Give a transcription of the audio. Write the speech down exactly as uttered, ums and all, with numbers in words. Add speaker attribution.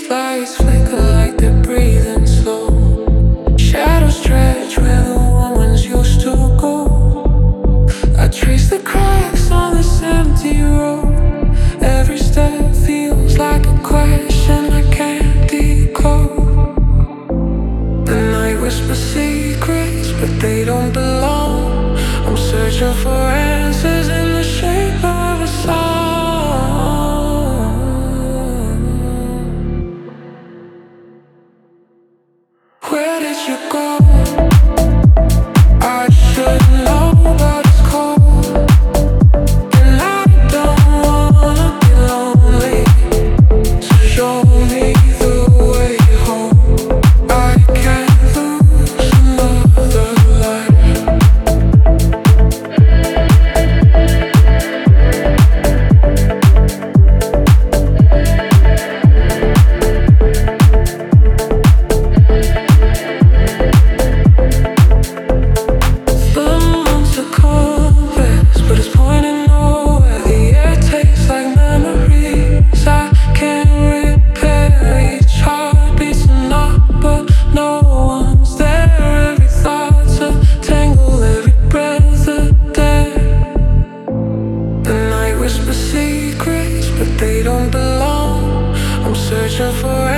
Speaker 1: Lights flicker like they're breathing slow. Shadows stretch where the woman's used to go. I trace the cracks on this empty road. Every step feels like a question I can't decode. The night whispers secrets, but they don't belong. I'm searching for answers in the shape of a song. Where did you go? I should know, but it's cold, and I don't wanna be lonely. So show me the way home. I can't lose another life. Whisper secrets, but they don't belong. I'm searching for